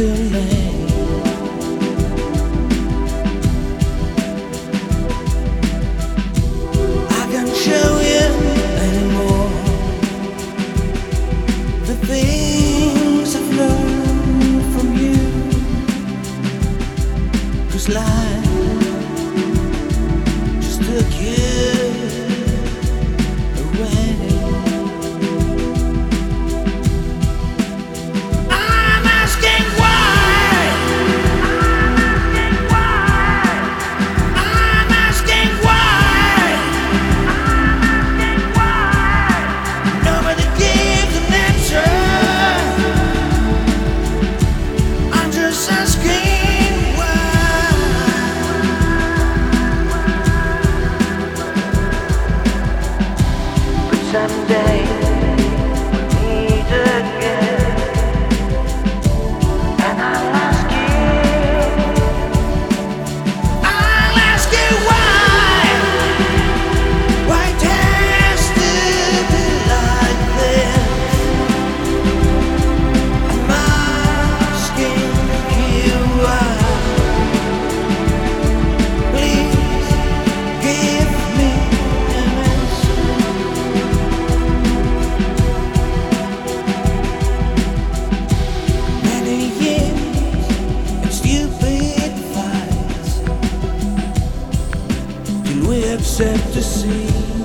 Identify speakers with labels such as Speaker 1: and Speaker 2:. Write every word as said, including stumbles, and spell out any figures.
Speaker 1: to me. I can't show you anymore the things I've learned from you, 'cause life just took you away. I'm asking why. I'm asking why. Nobody gives an answer. I'm just asking why. But someday we'll meet again, and I'll ask you, I'll ask you why. Why it has to be like this? I'm asking you why. Please give me an answer. Many years and stupid fights till we accept to see